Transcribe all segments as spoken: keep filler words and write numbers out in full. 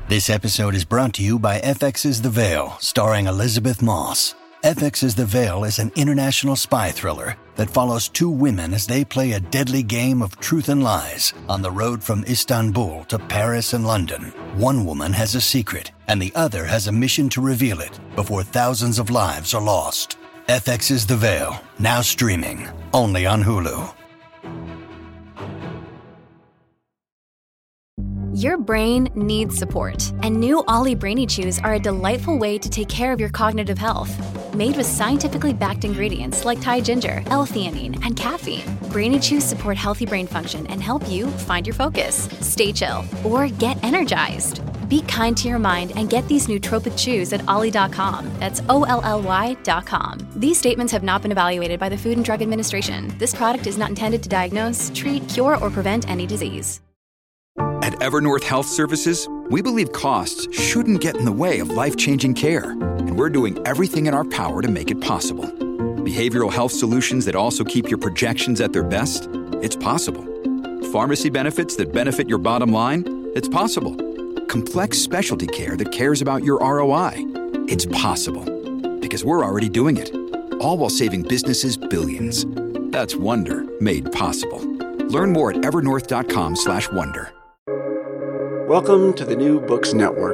This episode is brought to you by F X's The Veil, starring Elizabeth Moss. F X's The Veil is an international spy thriller that follows two women as they play a deadly game of truth and lies on the road from Istanbul to Paris and London. One woman has a secret, and the other has a mission to reveal it before thousands of lives are lost. F X's The Veil, now streaming, only on Hulu. Your brain needs support, and new Ollie Brainy Chews are a delightful way to take care of your cognitive health. Made with scientifically backed ingredients like Thai ginger, L-theanine, and caffeine, Brainy Chews support healthy brain function and help you find your focus, stay chill, or get energized. Be kind to your mind and get these nootropic chews at ollie dot com. That's O L L Y dot com. These statements have not been evaluated by the Food and Drug Administration. This product is not intended to diagnose, treat, cure, or prevent any disease. At Evernorth Health Services, we believe costs shouldn't get in the way of life-changing care, and we're doing everything in our power to make it possible. Behavioral health solutions that also keep your projections at their best? It's possible. Pharmacy benefits that benefit your bottom line? It's possible. Complex specialty care that cares about your R O I? It's possible. Because we're already doing it. All while saving businesses billions. That's Wonder made possible. Learn more at evernorth dot com slash wonder. Welcome to the New Books Network.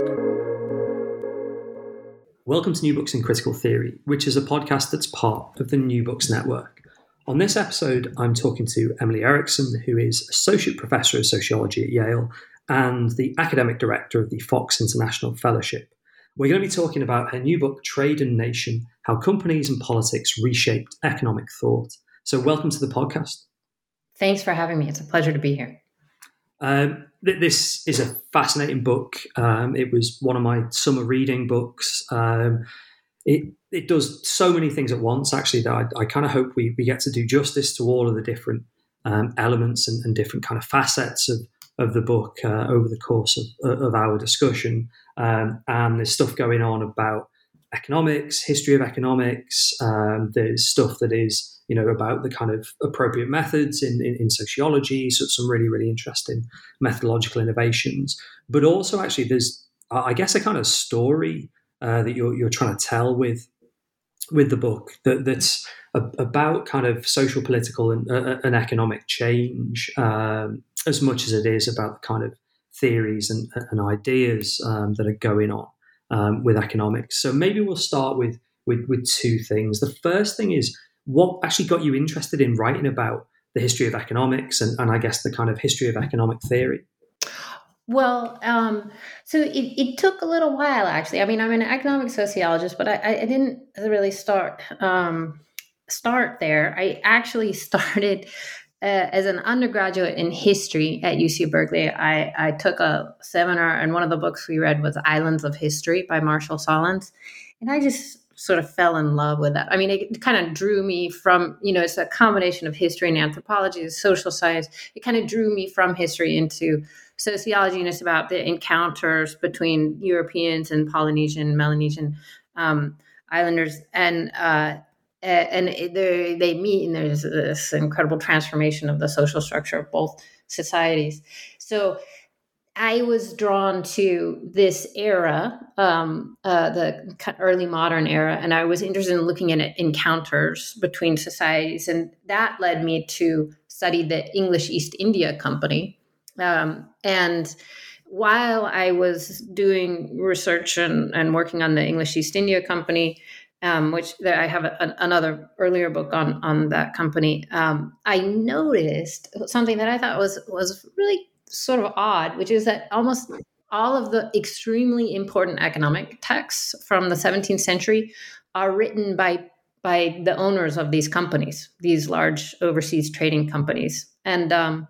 Welcome to New Books in Critical Theory, which is a podcast that's part of the New Books Network. On this episode, I'm talking to Emily Erickson, who is Associate Professor of Sociology at Yale and the Academic Director of the Fox International Fellowship. We're going to be talking about her new book, Trade and Nation, How Companies and Politics Reshaped Economic Thought. So welcome to the podcast. Thanks for having me. It's a pleasure to be here. Um, th- this is a fascinating book. Um, it was one of my summer reading books. Um, it it does so many things at once, actually, that I, I kind of hope we, we get to do justice to all of the different um, elements and, and different kind of facets of, of the book uh, over the course of, of our discussion. Um, and there's stuff going on about economics, history of economics. Um, there's stuff that is you know, about the kind of appropriate methods in, in, in sociology, so some really, really interesting methodological innovations. But also, actually, there's, I guess, a kind of story uh, that you're you're trying to tell with with the book that, that's a, about kind of social, political, and, uh, and economic change, um, as much as it is about the kind of theories and, and ideas um, that are going on um, with economics. So maybe we'll start with with with two things. The first thing is, what actually got you interested in writing about the history of economics and, and I guess the kind of history of economic theory? Well, um, so it, it took a little while, actually. I mean, I'm an economic sociologist, but I, I didn't really start um, start there. I actually started uh, as an undergraduate in history at U C Berkeley. I, I took a seminar, and one of the books we read was Islands of History by Marshall Sahlins. And I just sort of fell in love with that. I mean, it kind of drew me from, you know, it's a combination of history and anthropology, social science. It kind of drew me from history into sociology, and it's about the encounters between Europeans and Polynesian, Melanesian um, islanders. And uh, and they, they meet, and there's this incredible transformation of the social structure of both societies. So I was drawn to this era, um, uh, the early modern era, and I was interested in looking at encounters between societies. And that led me to study the English East India Company. Um, and while I was doing research and, and working on the English East India Company, um, which I have a, another earlier book on, on that company, um, I noticed something that I thought was was really sort of odd, which is that almost all of the extremely important economic texts from the seventeenth century are written by by the owners of these companies, these large overseas trading companies. And um,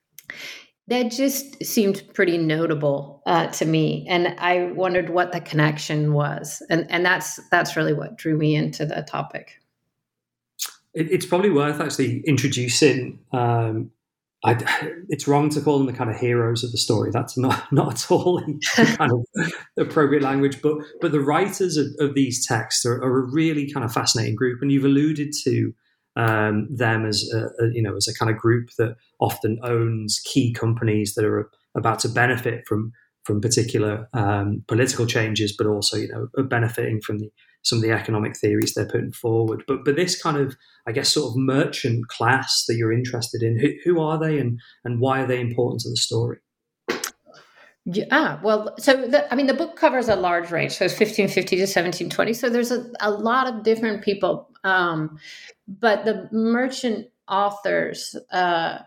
that just seemed pretty notable uh, to me. And I wondered what the connection was. And, and that's that's really what drew me into the topic. It, it's probably worth actually introducing um, I, it's wrong to call them the kind of heroes of the story. That's not, not at all kind of appropriate language. But but the writers of, of these texts are, are a really kind of fascinating group, and you've alluded to um, them as a, a, you know as a kind of group that often owns key companies that are about to benefit from from particular um, political changes, but also, you know, benefiting from the, some of the economic theories they're putting forward. But but this kind of, I guess, sort of merchant class that you're interested in, who, who are they, and and why are they important to the story? Yeah, well, so the, I mean, the book covers a large range. So it's fifteen fifty to seventeen twenty. So there's a, a lot of different people. Um, but the merchant authors uh,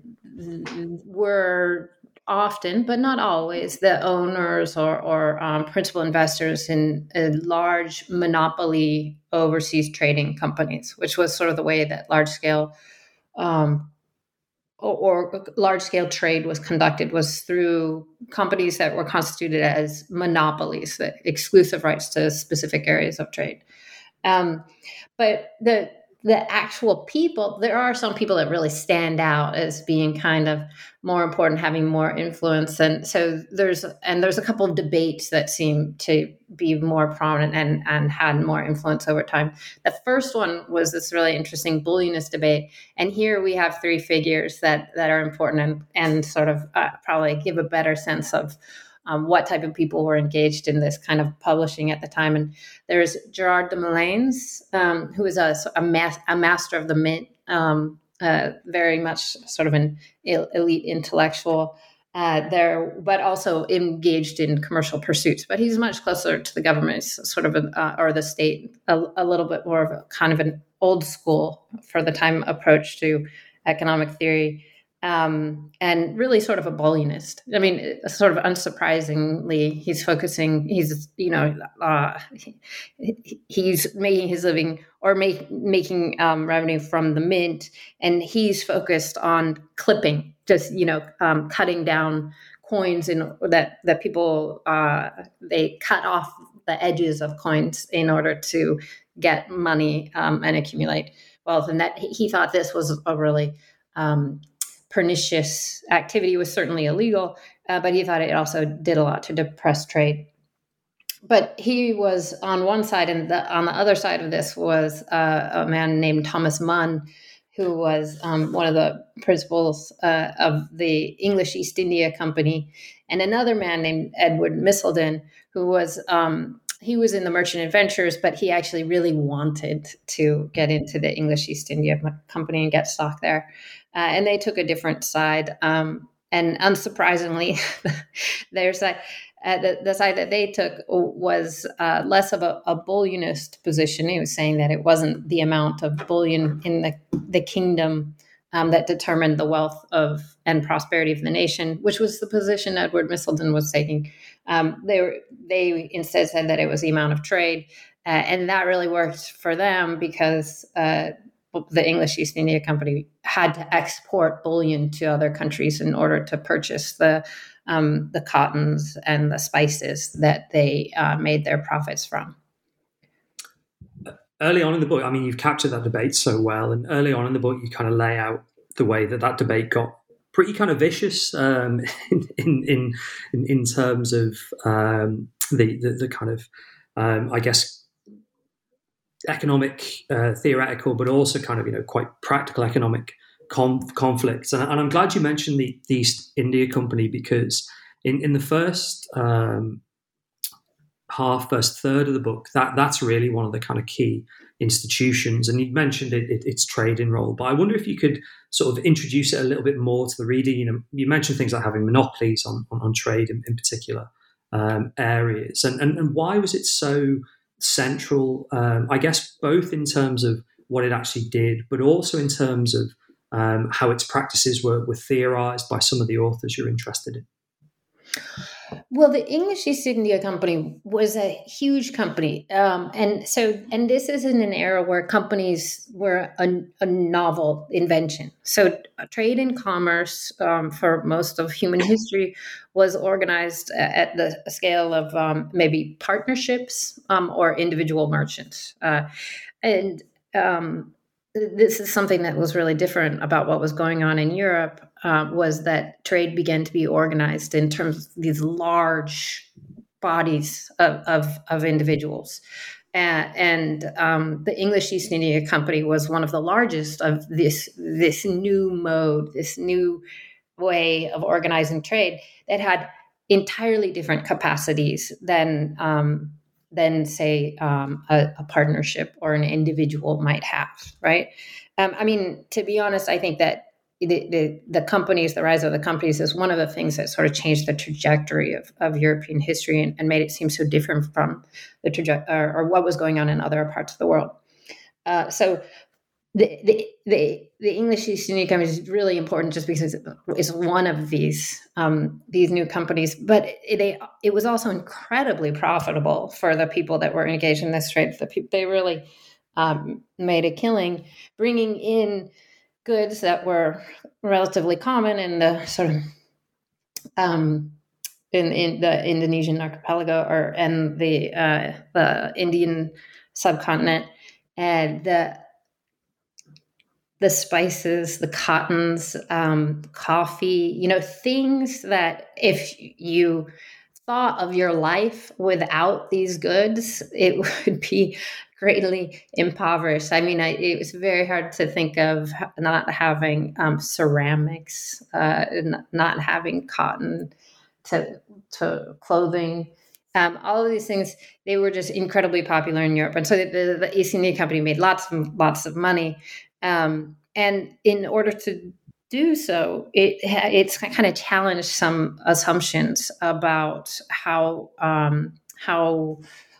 were often, but not always, the owners or, or um, principal investors in uh, large monopoly overseas trading companies, which was sort of the way that large scale um, or, or large-scale trade was conducted, was through companies that were constituted as monopolies, the exclusive rights to specific areas of trade. Um, but the the actual people, there are some people that really stand out as being kind of more important, having more influence. And so there's, and there's a couple of debates that seem to be more prominent and, and had more influence over time. The first one was this really interesting bullionist debate. And here we have three figures that, that are important and, and sort of uh, probably give a better sense of Um, what type of people were engaged in this kind of publishing at the time. And there's Gerard de Moleyns, um, who is a, a, mas- a master of the mint, um, uh, very much sort of an elite intellectual uh, there, but also engaged in commercial pursuits. But he's much closer to the government, he's sort of, a, uh, or the state, a, a little bit more of a kind of an old school for the time approach to economic theory. Um, and really sort of a bullionist. I mean, sort of unsurprisingly, he's focusing, he's, you know, uh, he's making his living or make, making um, revenue from the mint, and he's focused on clipping, just, you know, um, cutting down coins in that, that people, uh, they cut off the edges of coins in order to get money um, and accumulate wealth. And that he thought this was a really um, pernicious activity. Was certainly illegal, uh, but he thought it also did a lot to depress trade. But he was on one side, and the, on the other side of this was uh, a man named Thomas Munn, who was um, one of the principals uh, of the English East India Company, and another man named Edward Misselden, who was um, he was in the merchant adventurers, but he actually really wanted to get into the English East India Company and get stock there. Uh, and they took a different side. Um, and unsurprisingly, their side, uh, the, the side that they took was uh, less of a, a bullionist position. He was saying that it wasn't the amount of bullion in the, the kingdom um, that determined the wealth of and prosperity of the nation, which was the position Edward Misselden was taking. Um, they were, they instead said that it was the amount of trade. Uh, and that really worked for them because uh, the English East India Company had to export bullion to other countries in order to purchase the um, the cottons and the spices that they uh, made their profits from. Early on in the book, I mean, you've captured that debate so well, and early on in the book, you kind of lay out the way that that debate got pretty kind of vicious um, in, in in in terms of um, the, the the kind of um, I guess. economic, uh, theoretical, but also kind of, you know, quite practical economic conf- conflicts. And, and I'm glad you mentioned the, the East India Company, because in, in the first um, half, first third of the book, that that's really one of the kind of key institutions. And you mentioned it, it, its trading role, but I wonder if you could sort of introduce it a little bit more to the reader. You know, you mentioned things like having monopolies on, on, on trade in, in particular um, areas. And, and, and why was it so central, um, I guess, both in terms of what it actually did, but also in terms of um, how its practices were, were theorized by some of the authors you're interested in? Well, the English East India Company was a huge company. Um, and so, and this is in an era where companies were a, a novel invention. So uh, trade and commerce um, for most of human history was organized at the scale of um, maybe partnerships um, or individual merchants. Uh, and um, this is something that was really different about what was going on in Europe, uh, was that trade began to be organized in terms of these large bodies of, of, of individuals. Uh, and um, the English East India Company was one of the largest of this, this new mode, this new way of organizing trade that had entirely different capacities than um, than say um, a, a partnership or an individual might have, right? Um, I mean, to be honest, I think that the, the the companies, the rise of the companies, is one of the things that sort of changed the trajectory of, of European history and, and made it seem so different from the trajectory or, or what was going on in other parts of the world. Uh, so. The, the the the English East India Company is really important just because it's one of these um, these new companies, but it, they it was also incredibly profitable for the people that were engaged in this trade. The people, they really um, made a killing, bringing in goods that were relatively common in the sort of um, in in the Indonesian archipelago or and the uh, the Indian subcontinent, and the the spices, the cottons, um, coffee, you know, things that if you thought of your life without these goods, it would be greatly impoverished. I mean, I, it was very hard to think of not having um, ceramics, uh, not having cotton to, to clothing. Um, all of these things, they were just incredibly popular in Europe. And so the, the, the East India Company made lots and lots of money. Um, and in order to do so, it it's kind of challenged some assumptions about how um, how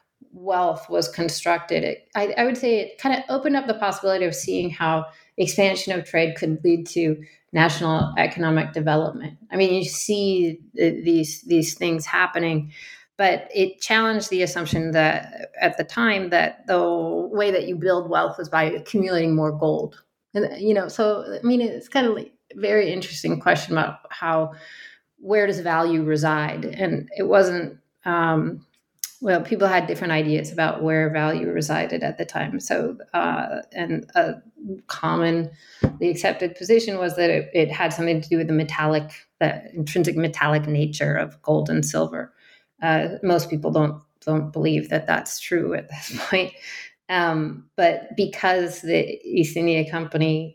wealth was constructed. It, I, I would say it kind of opened up the possibility of seeing how expansion of trade could lead to national economic development. I mean, you see these these things happening. But it challenged the assumption that at the time that the way that you build wealth was by accumulating more gold. And, you know, so, I mean, it's kind of like a very interesting question about how, where does value reside? And it wasn't, um, well, people had different ideas about where value resided at the time. So, uh, and a commonly accepted position was that it, it had something to do with the metallic, the intrinsic metallic nature of gold and silver. Uh, most people don't don't believe that that's true at this point. Um, but because the East India Company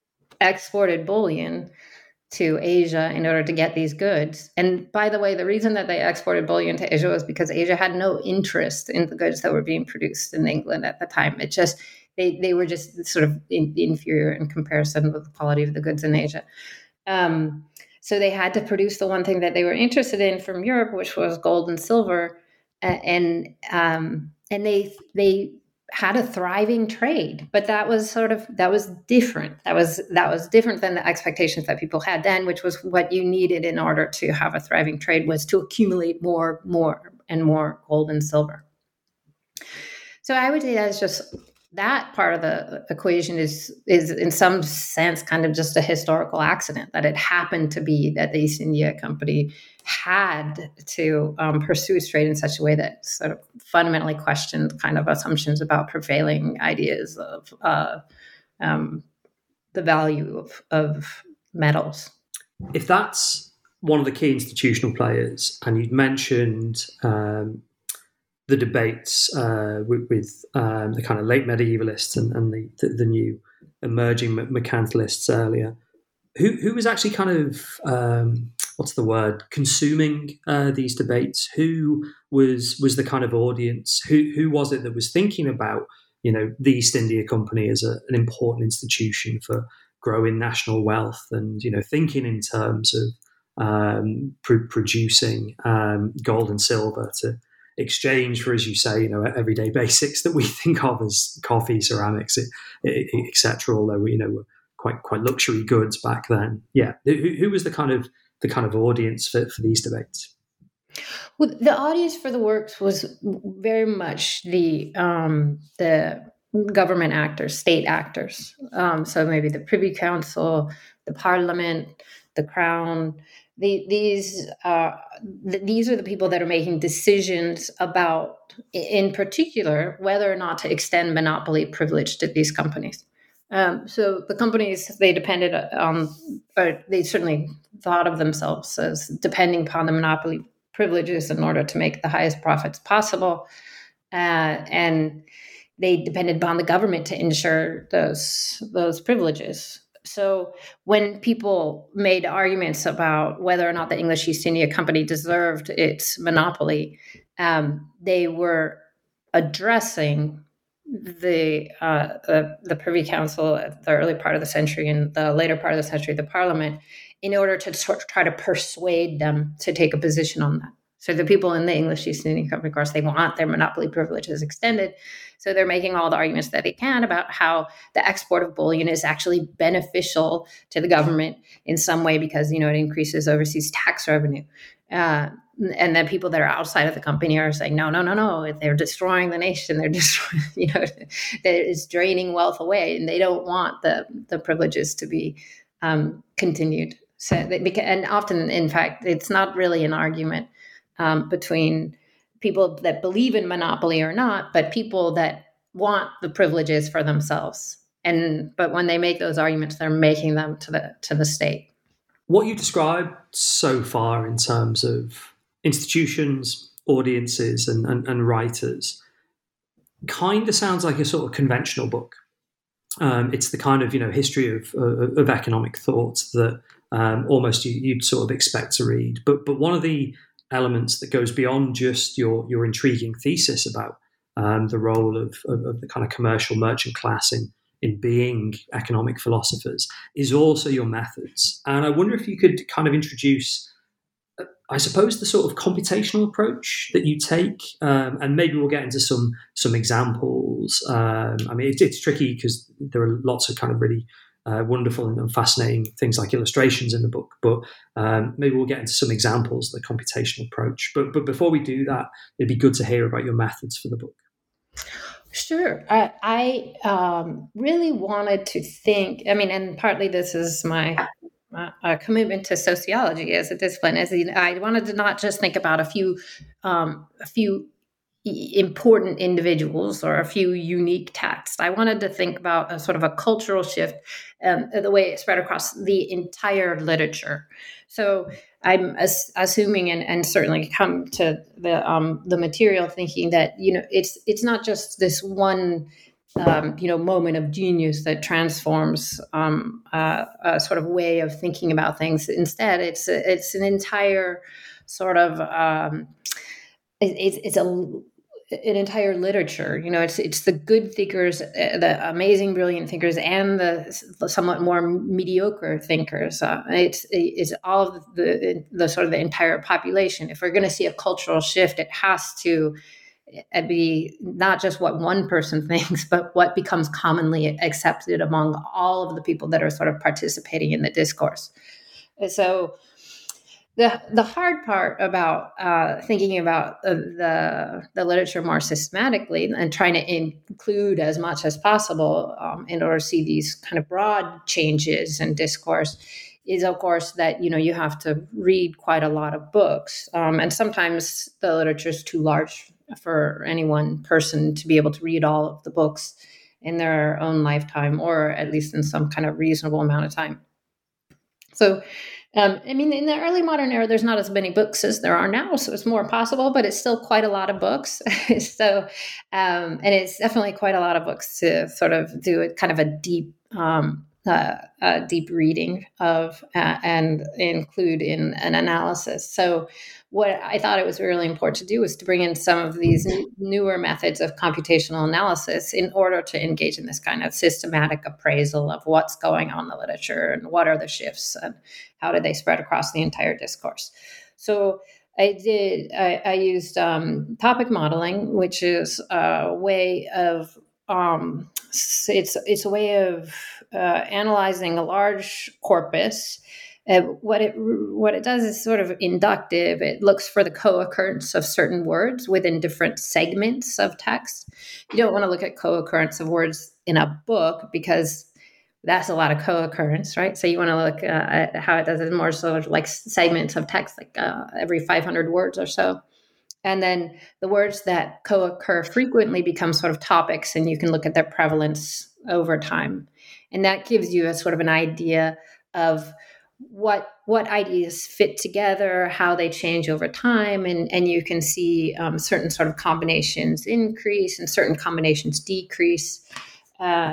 exported bullion to Asia in order to get these goods, and by the way, the reason that they exported bullion to Asia was because Asia had no interest in the goods that were being produced in England at the time. It just they they were just sort of in, inferior in comparison with the quality of the goods in Asia. Um, So they had to produce the one thing that they were interested in from Europe, which was gold and silver, and um, and they they had a thriving trade. But that was sort of that was different. That was that was different than the expectations that people had then, which was what you needed in order to have a thriving trade was to accumulate more, more, and more gold and silver. So I would say that's just. That part of the equation is is in some sense kind of just a historical accident, that it happened to be that the East India Company had to um, pursue trade in such a way that sort of fundamentally questioned kind of assumptions about prevailing ideas of uh, um, the value of, of metals. If that's one of the key institutional players, and you'd mentioned um, the debates uh, with, with um, the kind of late medievalists and, and the, the, the new emerging mercantilists earlier, who who was actually kind of, um, what's the word, consuming uh, these debates? Who was was the kind of audience? Who who was it that was thinking about, you know, the East India Company as a, an important institution for growing national wealth and, you know, thinking in terms of um, pr- producing um, gold and silver to exchange for, as you say, you know, everyday basics that we think of as coffee, ceramics, et cetera. Although, you know, were quite quite luxury goods back then. Yeah, who, who was the kind of the kind of audience for, for these debates? Well, the audience for the works was very much the um, the government actors, state actors. Um, so maybe the Privy Council, the Parliament, the Crown. The, these uh, th- these are the people that are making decisions about, in particular, whether or not to extend monopoly privilege to these companies. Um, so the companies, they depended on, or they certainly thought of themselves as depending upon the monopoly privileges in order to make the highest profits possible, uh, and they depended upon the government to ensure those those privileges. so when people made arguments about whether or not the English East India Company deserved its monopoly, um, they were addressing the, uh, the the Privy Council at the early part of the century and the later part of the century, the Parliament, in order to sort of try to persuade them to take a position on that. So the people in the English East India Company, of course, they want their monopoly privileges extended. So they're making all the arguments that they can about how the export of bullion is actually beneficial to the government in some way because, you know, it increases overseas tax revenue. Uh, and then people that are outside of the company are saying, no, no, no, no, they're destroying the nation. They're destroying, you know, it's draining wealth away, and they don't want the the privileges to be um, continued. So, they, and often, in fact, it's not really an argument Um, between people that believe in monopoly or not, but people that want the privileges for themselves. And but when they make those arguments, they're making them to the to the state. What you described so far in terms of institutions, audiences, and, and, and writers kind of sounds like a sort of conventional book. Um, it's the kind of, you know, history of, of, of economic thought that um, almost you, you'd sort of expect to read. But but one of the elements that goes beyond just your your intriguing thesis about um, the role of, of, of the kind of commercial merchant class in in being economic philosophers is also your methods. And I wonder if you could kind of introduce, I suppose, the sort of computational approach that you take, um, and maybe we'll get into some some examples. Um, I mean, it, it's tricky because there are lots of kind of really Uh, wonderful and fascinating things like illustrations in the book, but um, maybe we'll get into some examples of the computational approach. But but before we do that, it'd be good to hear about your methods for the book. Sure. I, I um, really wanted to think, I mean, and partly this is my uh, commitment to sociology as a discipline, as in, I wanted to not just think about a few, um, a few important individuals or a few unique texts. I wanted to think about a sort of a cultural shift, um, the way it spread across the entire literature. So I'm as, assuming and, and certainly come to the um, the material thinking that, you know, it's it's not just this one um, you know moment of genius that transforms um, uh, a sort of way of thinking about things. Instead, it's it's an entire sort of um, it, it's it's a an entire literature. You know, it's it's the good thinkers, the amazing, brilliant thinkers, and the, the somewhat more mediocre thinkers. Uh, it's it's all of the the sort of the entire population. If we're going to see a cultural shift, it has to be not just what one person thinks, but what becomes commonly accepted among all of the people that are sort of participating in the discourse. So The the hard part about uh, thinking about uh, the the literature more systematically and trying to include as much as possible um, in order to see these kind of broad changes in discourse is, of course, that, you know, you have to read quite a lot of books, um, and sometimes the literature is too large for any one person to be able to read all of the books in their own lifetime, or at least in some kind of reasonable amount of time. So. Um, I mean, in the early modern era, there's not as many books as there are now, so it's more possible, but it's still quite a lot of books. so, um, and it's definitely quite a lot of books to sort of do a kind of a deep, um, uh, uh, deep reading of uh, and include in an analysis. So, what I thought it was really important to do was to bring in some of these n- newer methods of computational analysis in order to engage in this kind of systematic appraisal of what's going on in the literature and what are the shifts and how did they spread across the entire discourse. So I did, I, I used um, topic modeling, which is a way of, um, it's, it's a way of uh, analyzing a large corpus. Uh, what it what it does is sort of inductive. It looks for the co-occurrence of certain words within different segments of text. You don't want to look at co-occurrence of words in a book because that's a lot of co-occurrence, right? So you want to look uh, at how it does it more sort of like segments of text, like uh, every five hundred words or so. And then the words that co-occur frequently become sort of topics, and you can look at their prevalence over time. And that gives you a sort of an idea of what what ideas fit together, how they change over time, and, and you can see um, certain sort of combinations increase and certain combinations decrease. Uh,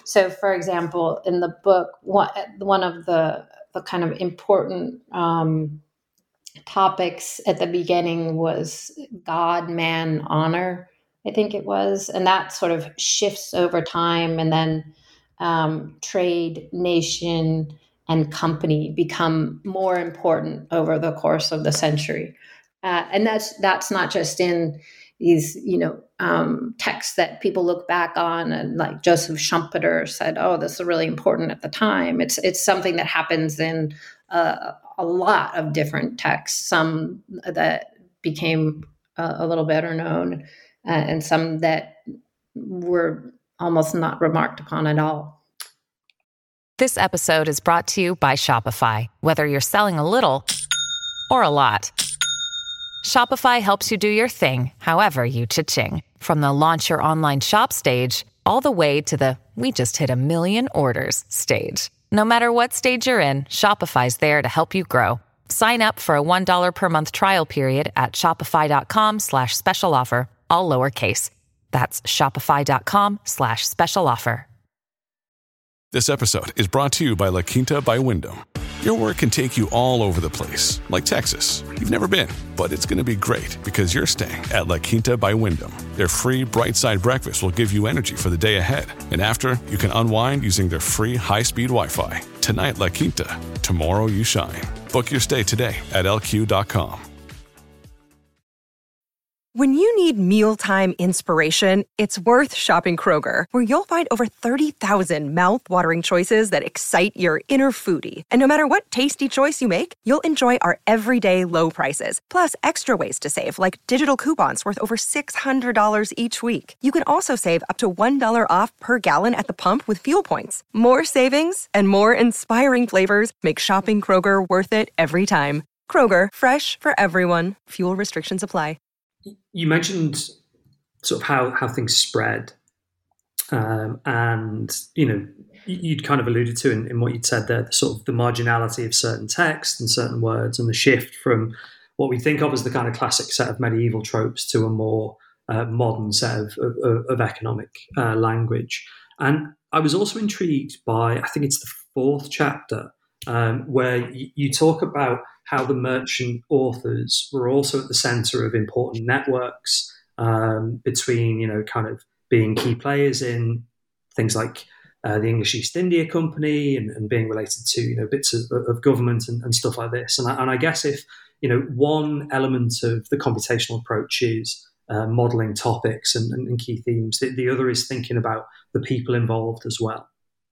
So, for example, in the book, one, one of the, the kind of important um, topics at the beginning was God, man, honor, I think it was. And that sort of shifts over time. And then um, trade, nation, and company become more important over the course of the century. Uh, and that's that's not just in these, you know, um, texts that people look back on, and like Joseph Schumpeter said, "Oh, this is really important at the time." It's it's something that happens in uh, a lot of different texts. Some that became uh, a little better known, uh, and some that were almost not remarked upon at all. This episode is brought to you by Shopify. Whether you're selling a little or a lot, Shopify helps you do your thing, however you cha-ching. From the launch your online shop stage, all the way to the we just hit a million orders stage. No matter what stage you're in, Shopify's there to help you grow. Sign up for a one dollar per month trial period at shopify.com slash special offer, all lowercase. That's shopify.com slash special offer. This episode is brought to you by La Quinta by Wyndham. Your work can take you all over the place, like Texas. You've never been, but it's going to be great because you're staying at La Quinta by Wyndham. Their free Bright Side breakfast will give you energy for the day ahead. And after, you can unwind using their free high-speed Wi-Fi. Tonight, La Quinta. Tomorrow, you shine. Book your stay today at L Q dot com. When you need mealtime inspiration, it's worth shopping Kroger, where you'll find over thirty thousand mouth-watering choices that excite your inner foodie. And no matter what tasty choice you make, you'll enjoy our everyday low prices, plus extra ways to save, like digital coupons worth over six hundred dollars each week. You can also save up to one dollar off per gallon at the pump with fuel points. More savings and more inspiring flavors make shopping Kroger worth it every time. Kroger, fresh for everyone. Fuel restrictions apply. You mentioned sort of how, how things spread, um, and you know you'd kind of alluded to in, in what you'd said there, the sort of the marginality of certain texts and certain words, and the shift from what we think of as the kind of classic set of medieval tropes to a more uh, modern set of, of, of economic uh, language. And I was also intrigued by, I think it's the fourth chapter, um, where y- you talk about how the merchant authors were also at the center of important networks um, between, you know, kind of being key players in things like uh, the English East India Company and, and being related to, you know, bits of, of government and, and stuff like this. And I, and I guess if, you know, one element of the computational approach is uh, modeling topics and, and, and key themes, the, the other is thinking about the people involved as well.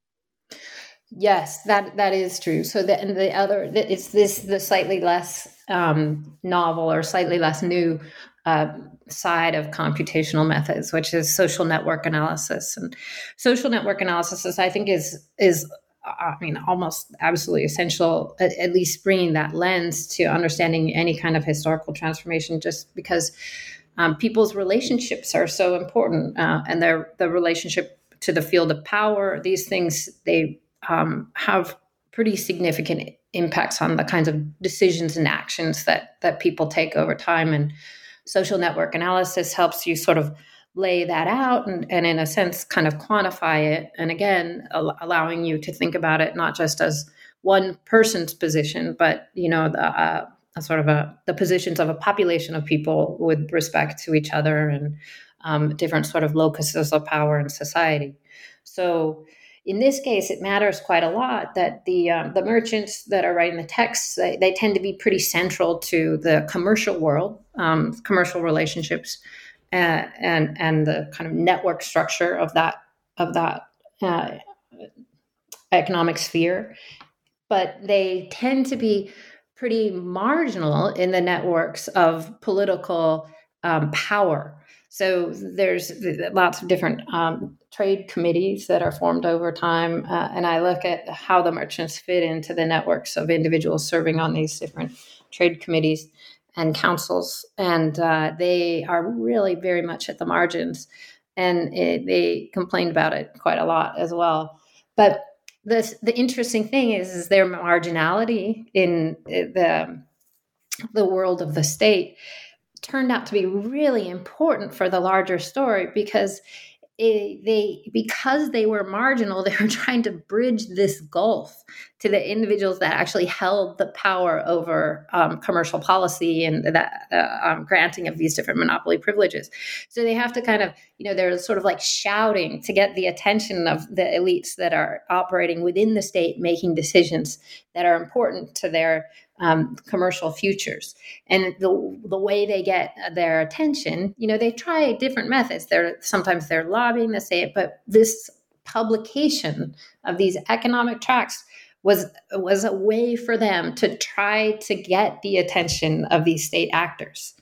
Yes, that that is true. So the and the other, it's this the slightly less um, novel or slightly less new uh, side of computational methods, which is social network analysis. And social network analysis, is, I think, is is I mean almost absolutely essential. At, at least bringing that lens to understanding any kind of historical transformation, just because um, people's relationships are so important, uh, and their the relationship to the field of power. These things they Um, have pretty significant impacts on the kinds of decisions and actions that that people take over time. And social network analysis helps you sort of lay that out and, and in a sense, kind of quantify it. And again, al- allowing you to think about it not just as one person's position, but, you know, the, uh, a sort of a, the positions of a population of people with respect to each other and um, different sort of locuses of power in society. So in this case, it matters quite a lot that the um, the merchants that are writing the texts, they, they tend to be pretty central to the commercial world, um, commercial relationships, uh, and and the kind of network structure of that of that uh, economic sphere. But they tend to be pretty marginal in the networks of political um, power. So there's lots of different um, trade committees that are formed over time. Uh, and I look at how the merchants fit into the networks of individuals serving on these different trade committees and councils. And uh, they are really very much at the margins. And it, they complained about it quite a lot as well. But the, the interesting thing is, is their marginality in the, the world of the state turned out to be really important for the larger story, because it, they, because they were marginal, they were trying to bridge this gulf to the individuals that actually held the power over um, commercial policy and that uh, um, granting of these different monopoly privileges. So they have to kind of, you know, they're sort of like shouting to get the attention of the elites that are operating within the state, making decisions that are important to their um, commercial futures. And the the way they get their attention, you know, they try different methods. They're sometimes they're lobbying the state, but this publication of these economic tracts was was a way for them to try to get the attention of these state actors,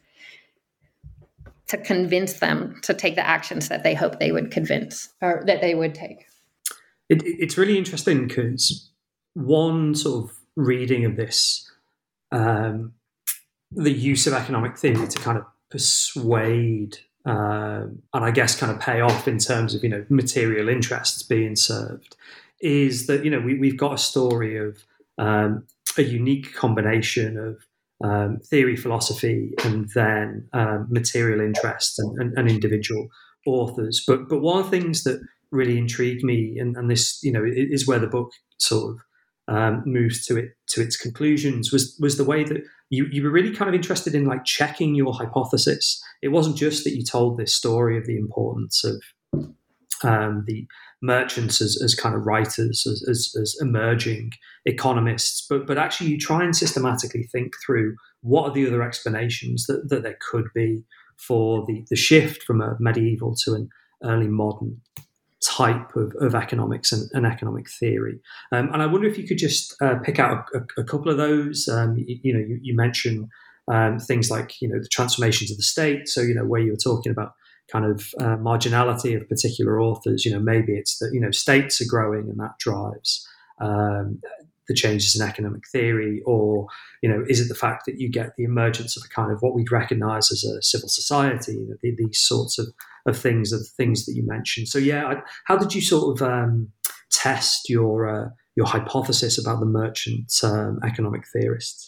to convince them to take the actions that they hope they would convince or that they would take. It, it's really interesting because one sort of reading of this, um, the use of economic theory to kind of persuade um, and I guess kind of pay off in terms of, you know, material interests being served, is that, you know, we, we've got a story of um, a unique combination of um, theory, philosophy, and then um, material interest and, and, and individual authors. But but one of the things that really intrigued me, and, and this, you know, is where the book sort of um, moves to it to its conclusions, was was the way that you you were really kind of interested in like checking your hypothesis. It wasn't just that you told this story of the importance of um, the merchants as, as kind of writers, as, as, as emerging economists, but but actually you try and systematically think through what are the other explanations that, that there could be for the, the shift from a medieval to an early modern type of, of economics and, and economic theory. Um, and I wonder if you could just uh, pick out a, a couple of those. Um, you, you know, you, you mentioned um, things like, you know, the transformations of the state. So, you know, where you were talking about kind of uh, marginality of particular authors, you know, maybe it's that, you know, states are growing and that drives um, the changes in economic theory, or, you know, is it the fact that you get the emergence of a kind of what we'd recognize as a civil society, you know, the, these sorts of, of things, of things that you mentioned. So, yeah, I, how did you sort of um, test your uh, your hypothesis about the merchant um, economic theorists?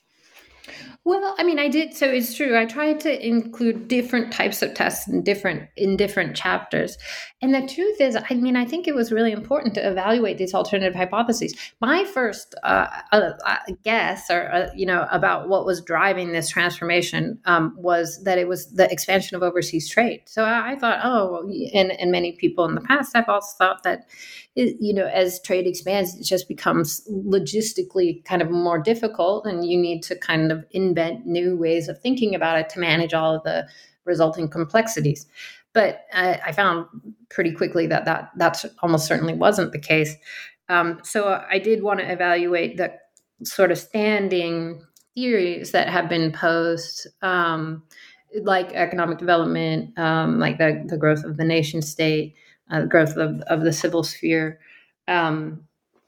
Well, I mean, I did. So it's true. I tried to include different types of tests in different in different chapters. And the truth is, I mean, I think it was really important to evaluate these alternative hypotheses. My first uh, uh, guess, or uh, you know, about what was driving this transformation um, was that it was the expansion of overseas trade. So I, I thought, oh, and and many people in the past have also thought that, you know, as trade expands, it just becomes logistically kind of more difficult, and you need to kind of invent new ways of thinking about it to manage all of the resulting complexities. But I, I found pretty quickly that that that's almost certainly wasn't the case. Um, so I did want to evaluate the sort of standing theories that have been posed, um, like economic development, um, like the, the growth of the nation state, uh, growth of, of the civil sphere. Um,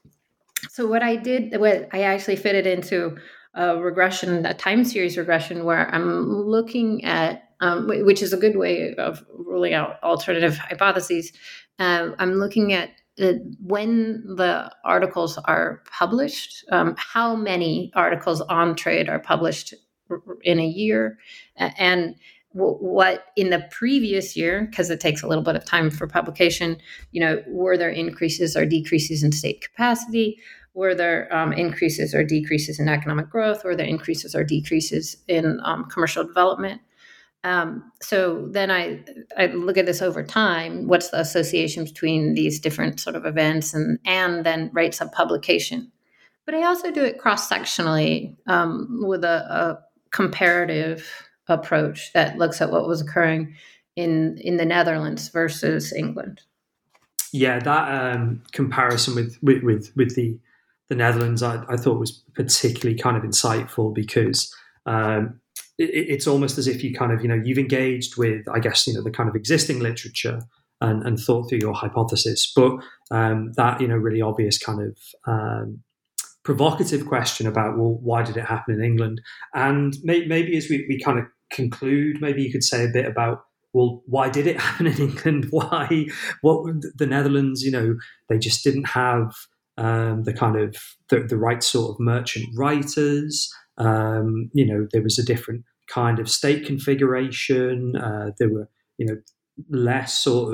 so what I did, what I actually fitted into a regression, a time series regression, where I'm looking at, um, which is a good way of ruling out alternative hypotheses. Uh, I'm looking at uh, when the articles are published, um, how many articles on trade are published in a year, and what in the previous year, because it takes a little bit of time for publication, you know, were there increases or decreases in state capacity? Were there um, increases or decreases in economic growth? Were there increases or decreases in um, commercial development? Um, so then I, I look at this over time. What's the association between these different sort of events and, and then rates of publication? But I also do it cross-sectionally um, with a, a comparative approach that looks at what was occurring in, in the Netherlands versus England. Yeah, that um, comparison with, with, with, with the the Netherlands, I, I thought was particularly kind of insightful, because um, it, it's almost as if you kind of, you know, you've engaged with, I guess, you know, the kind of existing literature and, and thought through your hypothesis. But um, that, you know, really obvious kind of um, provocative question about, well, why did it happen in England? And may, maybe as we, we kind of conclude, maybe you could say a bit about, well, why did it happen in England? Why, what the Netherlands, you know, they just didn't have Um, the kind of the, the right sort of merchant writers. Um, you know, there was a different kind of state configuration. Uh, there were, you know, less sort of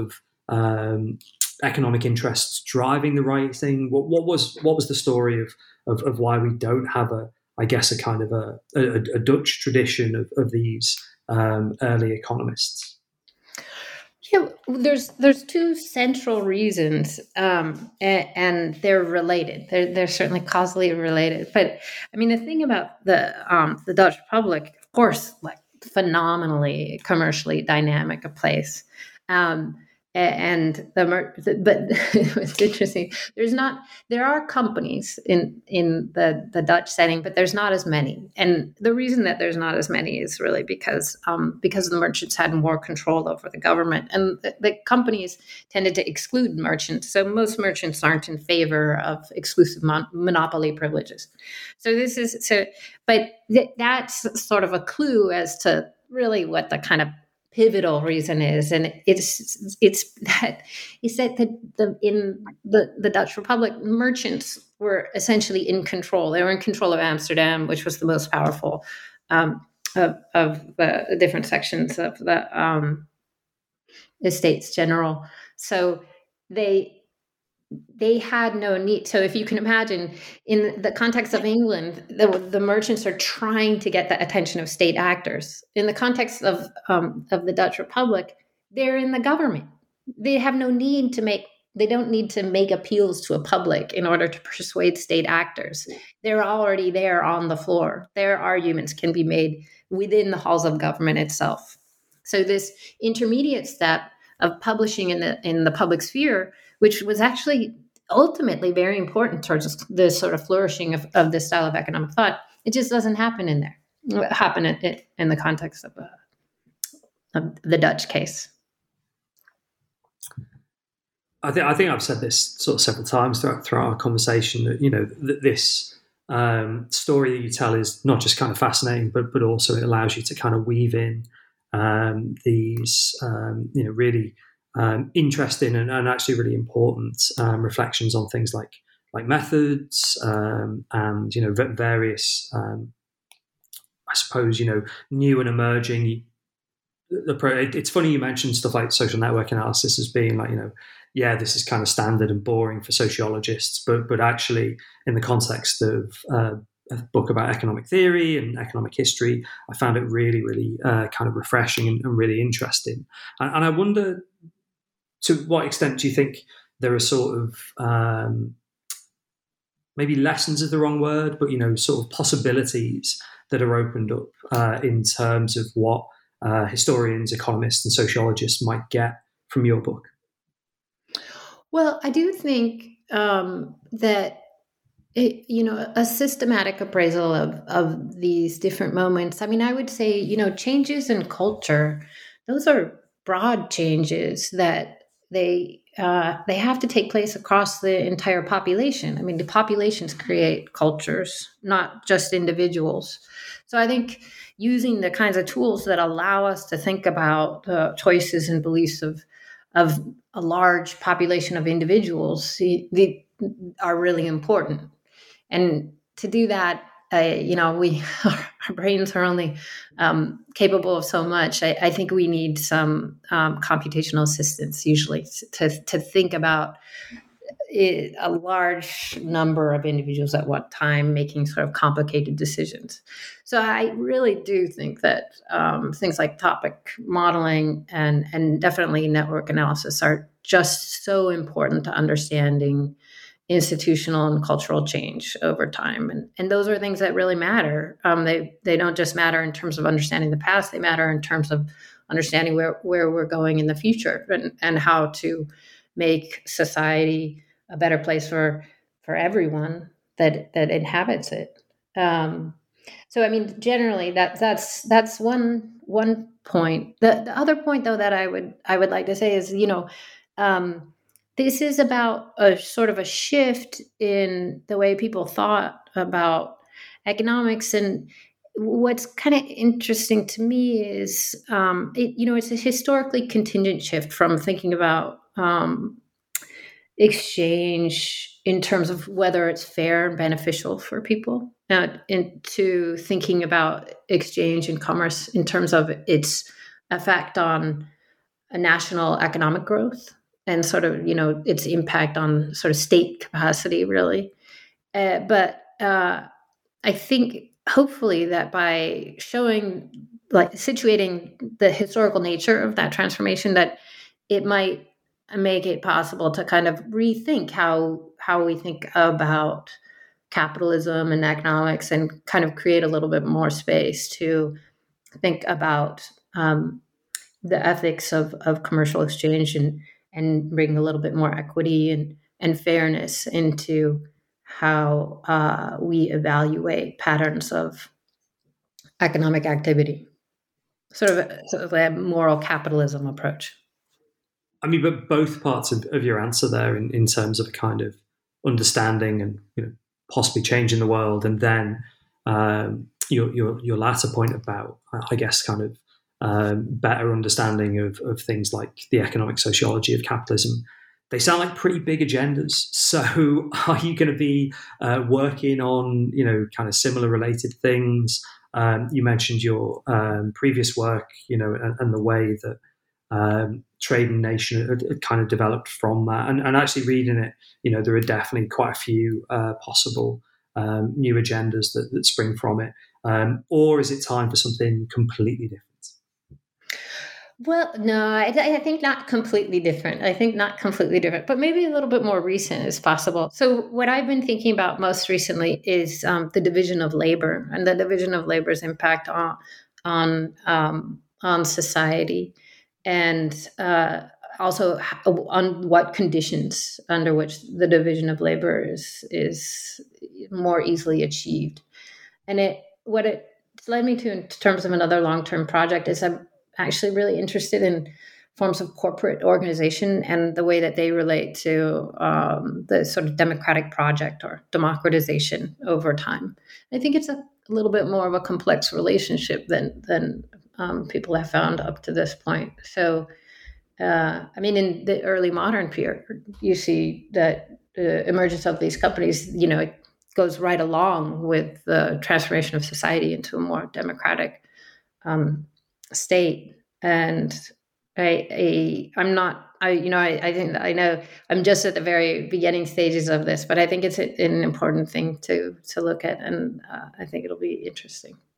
um, economic interests driving the writing? What, what was what was the story of, of of why we don't have a, I guess, a kind of a, a, a Dutch tradition of, of these um, early economists? Yeah, there's there's two central reasons, um, and, and they're related. They're they're certainly causally related. But I mean, the thing about the um, the Dutch Republic, of course, like phenomenally commercially dynamic a place. Um, and the but it's interesting. There's not there are companies in in the the Dutch setting, but there's not as many. And the reason that there's not as many is really because um, because the merchants had more control over the government, and the, the companies tended to exclude merchants. So most merchants aren't in favor of exclusive mon- monopoly privileges. So this is so, but th- that's sort of a clue as to really what the kind of pivotal reason is, and it's it's that is that the, the in the, the Dutch Republic, merchants were essentially in control. They were in control of Amsterdam, which was the most powerful um, of, of the different sections of the um, Estates General. So they they had no need. So if you can imagine, in the context of England, the, the merchants are trying to get the attention of state actors. In the context of um, of the Dutch Republic, they're in the government. They have no need to make, they don't need to make appeals to a public in order to persuade state actors. They're already there on the floor. Their arguments can be made within the halls of government itself. So this intermediate step of publishing in the in the public sphere, which was actually ultimately very important towards the sort of flourishing of, of this style of economic thought, it just doesn't happen in there. It happen in, in the context of, uh, of the Dutch case. I think I think I've said this sort of several times throughout, throughout our conversation that, you know, th- this um, story that you tell is not just kind of fascinating, but but also it allows you to kind of weave in um, these um, you know really um, interesting and, and actually really important um, reflections on things like like methods um, and you know various um, I suppose you know new and emerging. The pro, it, it's funny you mentioned stuff like social network analysis as being like you know. yeah, this is kind of standard and boring for sociologists, but but actually in the context of uh, a book about economic theory and economic history, I found it really, really uh, kind of refreshing and, and really interesting. And, and I wonder, to what extent do you think there are sort of um, maybe lessons is the wrong word, but you know, sort of possibilities that are opened up uh, in terms of what uh, historians, economists, and sociologists might get from your book? Well, I do think um, that, it, you know, a systematic appraisal of, of these different moments. I mean, I would say, you know, changes in culture, those are broad changes that they uh, they have to take place across the entire population. I mean, the populations create cultures, not just individuals. So I think using the kinds of tools that allow us to think about uh, choices and beliefs of of a large population of individuals they are really important. And to do that, uh, you know, we our brains are only um, capable of so much. I, I think we need some um, computational assistance usually to to think about it, a large number of individuals at one time making sort of complicated decisions. So I really do think that um, things like topic modeling and, and definitely network analysis are just so important to understanding institutional and cultural change over time. And, and those are things that really matter. Um, they they don't just matter in terms of understanding the past, they matter in terms of understanding where, where we're going in the future and, and how to make society a better place for for everyone that that inhabits it. Um, so, I mean, generally, that that's that's one one point. The the other point, though, that I would I would like to say is, you know, um, this is about a sort of a shift in the way people thought about economics. And what's kind of interesting to me is, um, it, you know, it's a historically contingent shift from thinking about um, exchange in terms of whether it's fair and beneficial for people, uh, into thinking about exchange and commerce in terms of its effect on a national economic growth and sort of, you know, its impact on sort of state capacity, really. Uh, but uh, I think hopefully that by showing, like situating the historical nature of that transformation, that it might make it possible to kind of rethink how how we think about capitalism and economics, and kind of create a little bit more space to think about um, the ethics of, of commercial exchange, and and bring a little bit more equity and, and fairness into how uh, we evaluate patterns of economic activity, sort of a, sort of a moral capitalism approach. I mean, but both parts of, of your answer there in, in terms of a kind of understanding and, you know, possibly changing the world, and then um, your, your your latter point about, I guess, kind of um, better understanding of, of things like the economic sociology of capitalism. They sound like pretty big agendas. So are you going to be uh, working on, you know, kind of similar related things? Um, you mentioned your um, previous work, you know, and, and the way that um, Trade and Nation had, had kind of developed from that. And, and actually reading it, you know, there are definitely quite a few uh, possible um, new agendas that, that spring from it. Um, or is it time for something completely different? Well, no, I, I think not completely different. I think not completely different, but maybe a little bit more recent is possible. So what I've been thinking about most recently is um, the division of labor, and the division of labor's impact on on um, on society, and uh, also on what conditions under which the division of labor is is more easily achieved. And it what it led me to in terms of another long-term project is I'm actually really interested in forms of corporate organization and the way that they relate to um, the sort of democratic project or democratization over time. I think it's a, a little bit more of a complex relationship than than um, people have found up to this point. So, uh, I mean, in the early modern period, you see that the emergence of these companies, you know, it goes right along with the transformation of society into a more democratic um state. And I, I I'm not I you know I, I think I know I'm just at the very beginning stages of this, but I think it's a, an important thing to to look at, and uh, I think it'll be interesting.